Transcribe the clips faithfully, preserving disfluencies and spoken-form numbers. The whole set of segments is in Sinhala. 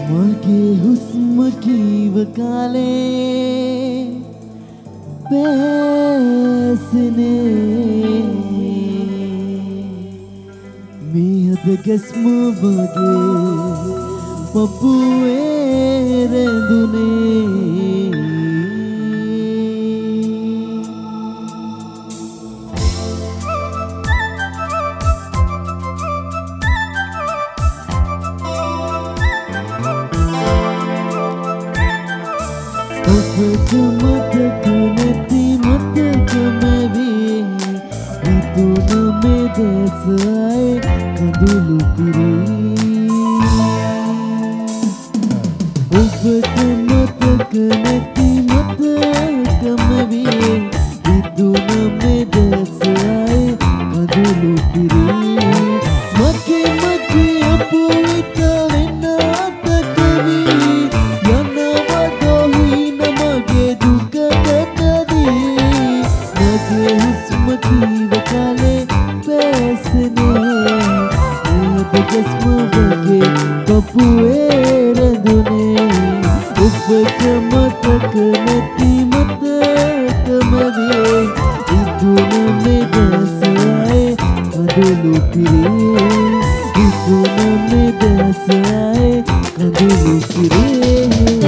මගේ හුස්ම කීව කාලේ බැසනේ මේ හද ගැස්ම වගේ පපුවේ රැඳුනේ ඔබට මතක නැති මතකම වේ හිතුන මේ දැසයි කඳුළු පිරී ඔබට මතක නැති මතකම වේ හිතුන මේ දැසයි කඳුළු පිරී මගේ මගේ අපුවිත වෙන අතකවී කීව කාලේ බැසනේ මේ ගැස්ම වගේ පපුවේ රැඳුනේ ඔබට මතක නැති මතකම වේ හිතුන මේ දැසයි කඳුළු පිරේ හිතුන මේ දැසයි කඳුළු පිරේ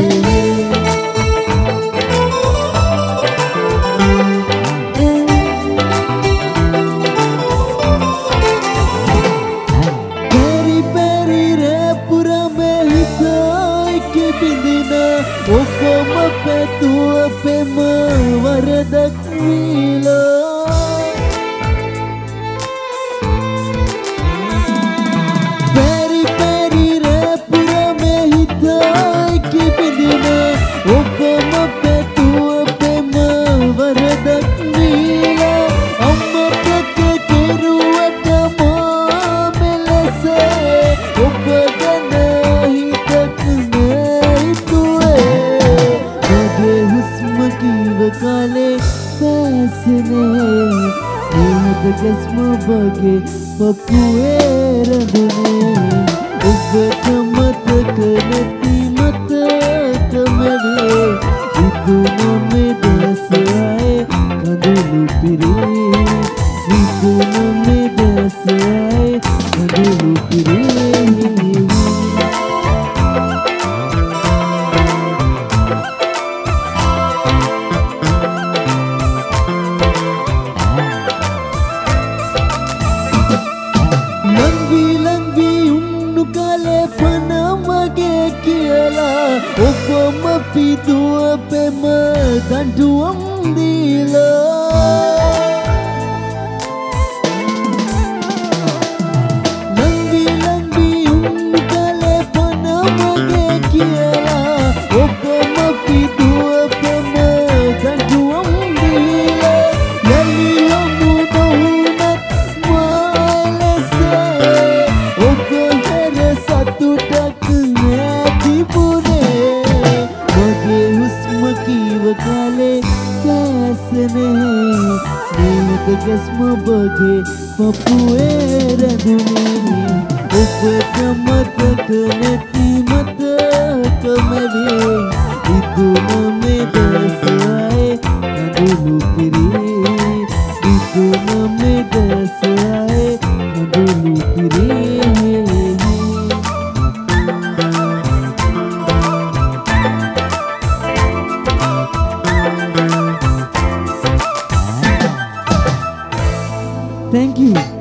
ඔක්කොම පැතුව පෙම වරදක් වීලා පැරි පැරි රැපුරම හිතයි කිපිදින ඔක්කොම පැතුව පෙම වරදක් වීලා අම්මපක කෙරුවට මා මෙලෙස ඔබ ගැන හිතක් කීව කාලේ බැසනේ මේ ගැස්ම වගේ පපුවේ රැඳුනේ ඔබට මතක නැති මතකම වේ හිතුන මේ දැසයි කඳුළු පිරේ හිතුන මේ දැසයි කඳුළු පිරේ ඔක්කොම පිටුව පෙම දඬුවම් දීලා ලංගි ලංගි උන්නු කලේ පන මගේ කියලා ඔක්කොම පිටුව පෙම දඬුවම් දීලා යලි යමු නොවුනත් මාලසේ ඔබ හැර සතුටක් නැතිපුරේ කීව කාලේ බැසනේ මේ ගැස්ම වගේ පපුවේ රැඳුනේ ඔබට මතක නැති මතකම වේ හිතුන මේ දැසයි කඳුළු පිරේ හිතුන මේ දැසයි කඳුළු පිරේ Thank you.